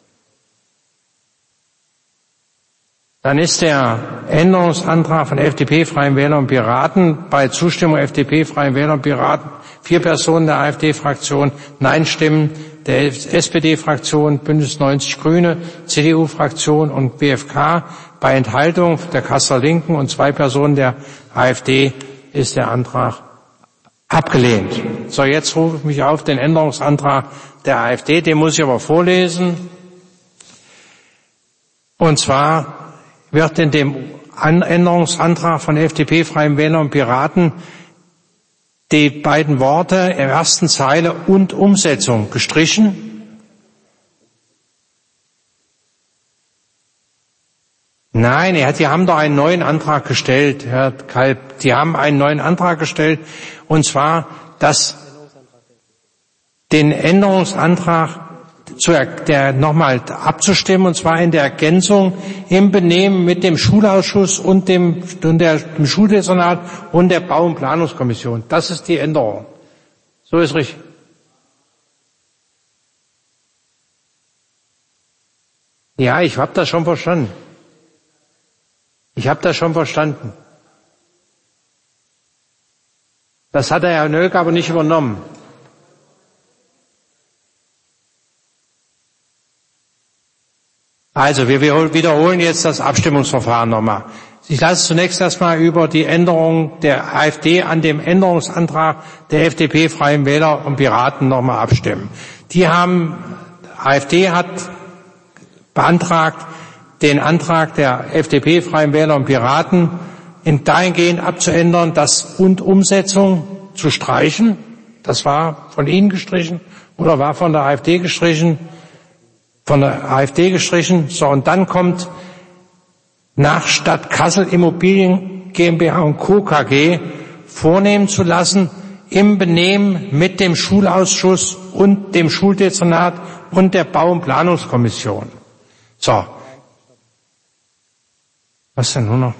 Dann ist der Änderungsantrag von F D P, Freien Wählern und Piraten bei Zustimmung F D P, Freien Wählern und Piraten vier Personen der AfD-Fraktion, Nein-Stimmen der S P D-Fraktion, Bündnis neunzig Grüne, C D U-Fraktion und B F K. Bei Enthaltung der Kasseler Linken und zwei Personen der AfD ist der Antrag abgelehnt. So, jetzt rufe ich mich auf den Änderungsantrag der AfD, den muss ich aber vorlesen. Und zwar wird in dem Änderungsantrag von F D P, Freien Wählern und Piraten die beiden Worte in der ersten Zeile und Umsetzung gestrichen. Nein, er hat, die haben doch einen neuen Antrag gestellt, Herr Kalb. Die haben einen neuen Antrag gestellt, und zwar, dass den Änderungsantrag zu, der nochmal abzustimmen, und zwar in der Ergänzung im Benehmen mit dem Schulausschuss und dem, und der, dem Schuldezernat und der Bau- und Planungskommission. Das ist die Änderung. So ist richtig. Ja, ich habe das schon verstanden. Ich habe das schon verstanden. Das hat der Herr Nölke aber nicht übernommen. Also, wir wiederholen jetzt das Abstimmungsverfahren nochmal. Ich lasse zunächst erstmal über die Änderung der AfD an dem Änderungsantrag der F D P, Freien Wähler und Piraten nochmal abstimmen. Die haben, AfD hat beantragt, den Antrag der F D P, Freien Wähler und Piraten in dahingehend abzuändern, das und Umsetzung zu streichen. Das war von Ihnen gestrichen oder war von der AfD gestrichen. Von der AfD gestrichen. So, und dann kommt nach Stadt Kassel Immobilien GmbH und Co. K G vornehmen zu lassen im Benehmen mit dem Schulausschuss und dem Schuldezernat und der Bau- und Planungskommission. So. Was denn nur noch?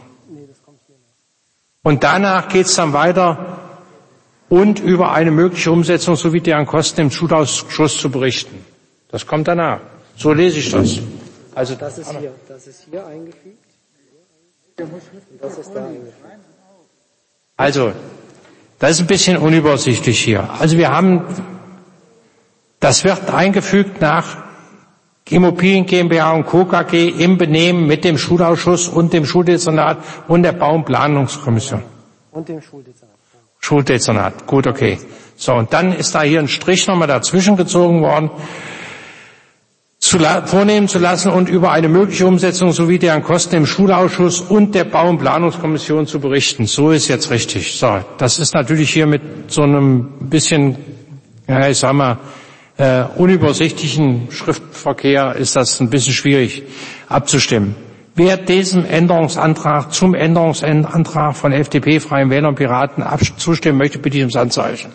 Und danach geht's dann weiter und über eine mögliche Umsetzung sowie deren Kosten im Schulausschuss zu berichten. Das kommt danach. So lese ich das. Also das ist hier, das ist hier eingefügt. Und das ist da eingefügt. Also, das ist ein bisschen unübersichtlich hier. Also wir haben, das wird eingefügt nach Immobilien GmbH und Co. K G im Benehmen mit dem Schulausschuss und dem Schuldezernat und der Bau- und Planungskommission. Und dem Schuldezernat. Schuldezernat, gut, okay. So, und dann ist da hier ein Strich nochmal dazwischen gezogen worden. Zu la- vornehmen zu lassen und über eine mögliche Umsetzung sowie deren Kosten im Schulausschuss und der Bau- und Planungskommission zu berichten. So ist jetzt richtig. So, das ist natürlich hier mit so einem bisschen, ja, ich sag mal, äh, unübersichtlichen Schriftverkehr ist das ein bisschen schwierig abzustimmen. Wer diesem Änderungsantrag zum Änderungsantrag von F D P, Freien Wählern und Piraten zustimmen möchte, bitte ich ums Handzeichen.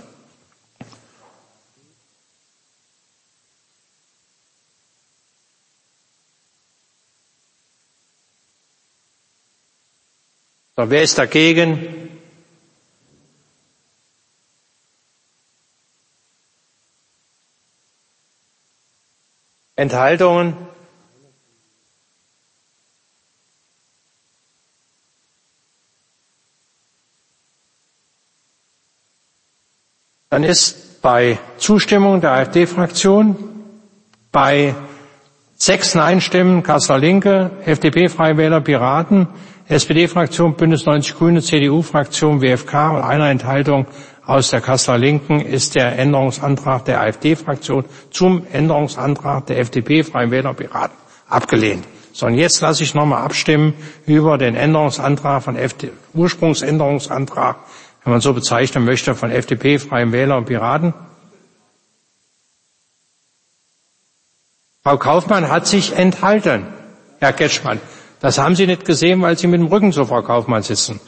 So, wer ist dagegen? Enthaltungen? Dann ist bei Zustimmung der AfD-Fraktion, bei sechs Nein-Stimmen Kasseler Linke, F D P, Freie Wähler, Piraten, S P D-Fraktion, Bündnis neunzig Grüne, C D U-Fraktion, W F K und einer Enthaltung aus der Kasseler Linken ist der Änderungsantrag der AfD-Fraktion zum Änderungsantrag der F D P, Freien Wähler und Piraten abgelehnt. So, und jetzt lasse ich nochmal abstimmen über den Änderungsantrag von F D P, Ursprungsänderungsantrag, wenn man so bezeichnen möchte, von F D P, Freien Wähler und Piraten. Frau Kaufmann hat sich enthalten, Herr Ketschmann. Das haben Sie nicht gesehen, weil Sie mit dem Rücken zu Frau Kaufmann sitzen.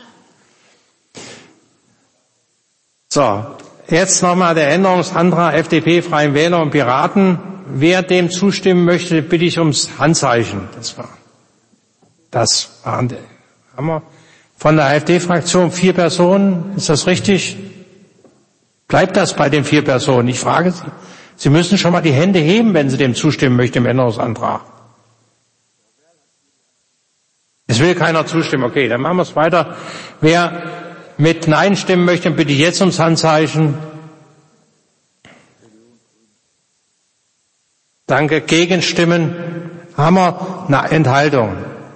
So, jetzt nochmal der Änderungsantrag F D P, Freien Wähler und Piraten. Wer dem zustimmen möchte, bitte ich ums Handzeichen. Das war, das waren, haben wir von der AfD-Fraktion vier Personen. Ist das richtig? Bleibt das bei den vier Personen? Ich frage Sie. Sie müssen schon mal die Hände heben, wenn Sie dem zustimmen möchten, im Änderungsantrag. Es will keiner zustimmen. Okay, dann machen wir es weiter. Wer mit Nein stimmen möchte, bitte ich jetzt ums Handzeichen. Danke. Gegenstimmen? Haben wir eine Enthaltung?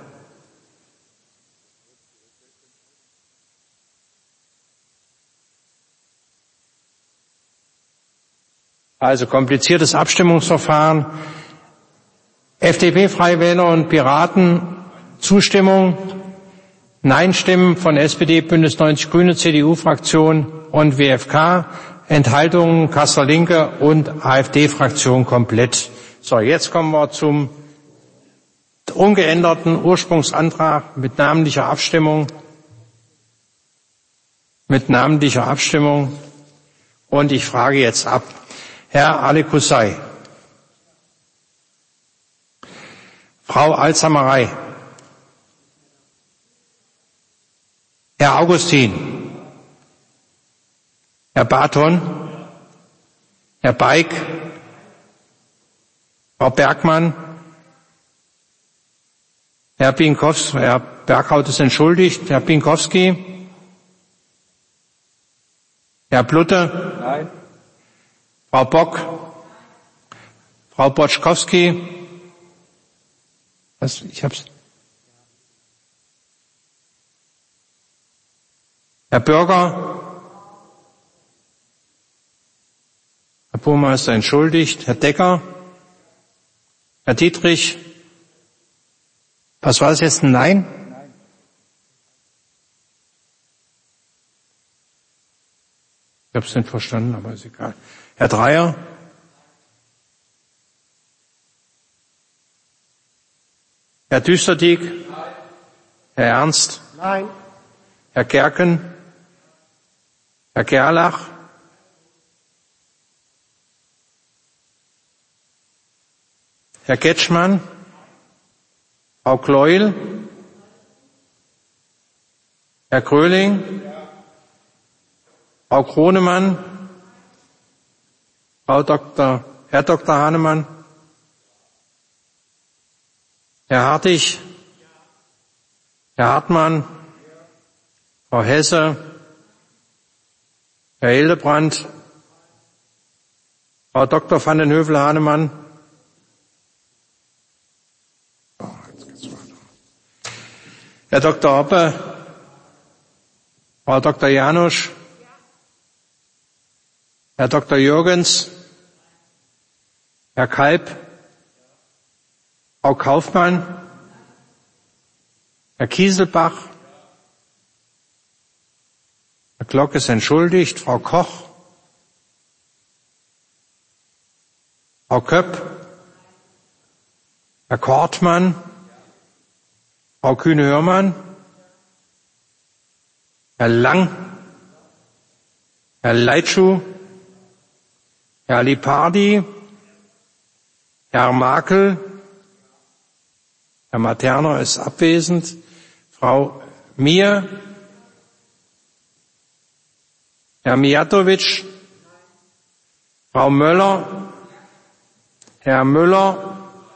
Also kompliziertes Abstimmungsverfahren. F D P, Freie Wähler und Piraten Zustimmung. Nein-Stimmen von S P D, Bündnis neunzig Grüne, C D U-Fraktion und W F K. Enthaltungen Kasseler Linke und A f D-Fraktion komplett. So, jetzt kommen wir zum ungeänderten Ursprungsantrag mit namentlicher Abstimmung. Mit namentlicher Abstimmung. Und ich frage jetzt ab. Herr Ali Kusai. Frau Al-Samarei. Herr Augustin. Herr Barton. Herr Beik. Frau Bergmann. Herr Bienkowski. Herr Berghaut ist entschuldigt. Herr Bienkowski. Herr Blutte. Nein. Frau Bock. Frau Boczkowski. Was? Ich hab's. Herr Bürger. Herr Burmeister entschuldigt. Herr Decker. Herr Dietrich. Was war das jetzt? Ein Nein? Nein. Ich habe es nicht verstanden, aber ist egal. Herr Dreyer. Herr Düsterdiek. Nein. Herr Ernst. Nein. Herr Gerken. Herr Gerlach. Herr Getschmann. Frau Kleul. Herr Gröling. Frau Kronemann. Frau Doktor, Herr Doktor Hahnemann. Herr Hartig. Herr Hartmann. Frau Hesse. Herr Hildebrand. Frau Doktor van den Hövell-Hahnemann. Herr Doktor Hoppe. Frau Doktor Janusz. Herr Doktor Jürgens. Herr Kalb. Frau Kaufmann. Herr Kieselbach. Herr Glock ist entschuldigt. Frau Koch. Frau Köpp. Herr Kortmann. Frau Kühne-Hörmann. Herr Lang. Herr Leitschuh. Herr Lipardi. Herr Makel. Herr Materner ist abwesend. Frau Mier. Herr Mijatovic. Frau Möller. Herr Müller.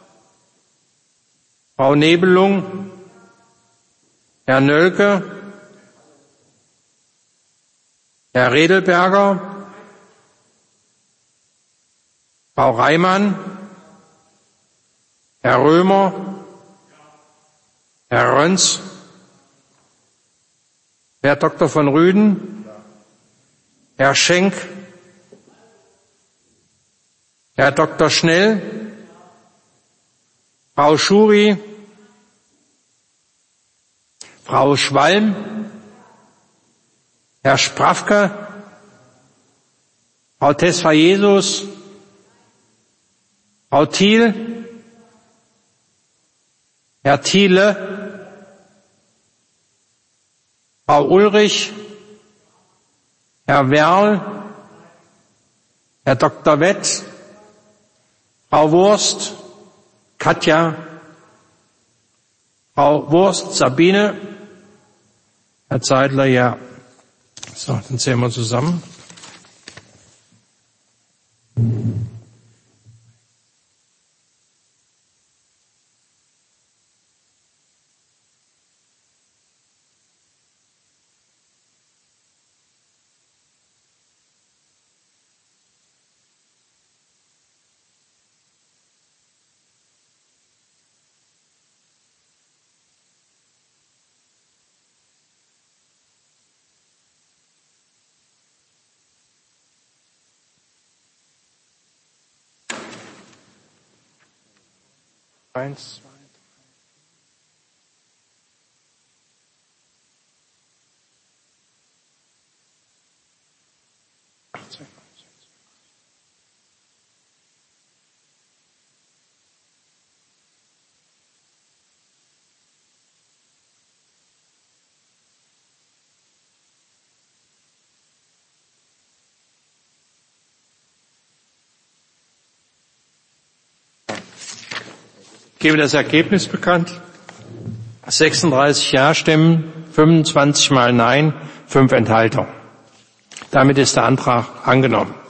Frau Nebelung. Herr Nölke. Herr Redelberger. Frau Reimann. Herr Römer. Herr Röns. Herr Doktor von Rüden. Herr Schenk. Herr Doktor Schnell. Frau Schuri. Frau Schwalm. Herr Sprafke. Frau Tesfayesus. Frau Thiel. Herr Thiele. Frau Ulrich. Herr Werl. Herr Doktor Wett. Frau Wurst. Katja. Frau Wurst. Sabine. Herr Zeidler, ja. So, dann zählen wir zusammen. Eins, zwei, Ich gebe das Ergebnis bekannt. sechsunddreißig Ja-Stimmen, fünfundzwanzig mal Nein, fünf Enthaltungen. Damit ist der Antrag angenommen.